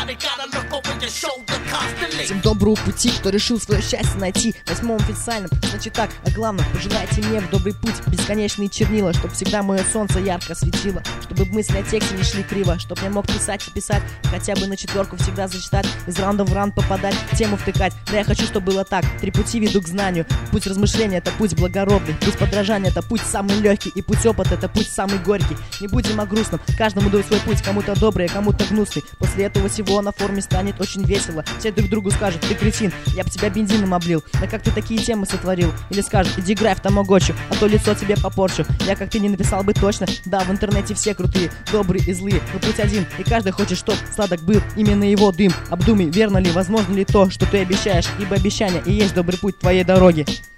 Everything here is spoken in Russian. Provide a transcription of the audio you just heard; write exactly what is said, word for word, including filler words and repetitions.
somebody gotta look over your shoulder constantly. Всем доброго пути, кто решил свое счастье найти. Восьмом официальном, значит так, а главное, пожелайте мне в добрый путь бесконечные чернила, чтоб всегда мое солнце ярко светило, чтобы мысли о тексте не шли криво, чтоб я мог писать и писать, хотя бы на четверку всегда зачитать, из раунда в раунд попадать, тему втыкать. Да я хочу, чтобы было так, три пути ведут к знанию. Путь размышления — это путь благородный, путь подражания — это путь самый легкий, и путь опыта — это путь самый горький. Не будем о грустном, каждому даю свой путь, кому-то добрый, а кому-то гнусный. После этого всего на форуме станет очень весело. Все друг другу скажут: ты кретин, я б тебя бензином облил. Да как ты такие темы сотворил? Или скажут: иди играй в тамагочи, а то лицо тебе попорчу. Я как ты не написал бы точно. Да, в интернете все крутые, добрые и злые, но путь один, и каждый хочет, чтоб сладок был именно его дым. Обдумай, верно ли, возможно ли то, что ты обещаешь, ибо обещание и есть добрый путь твоей дороги.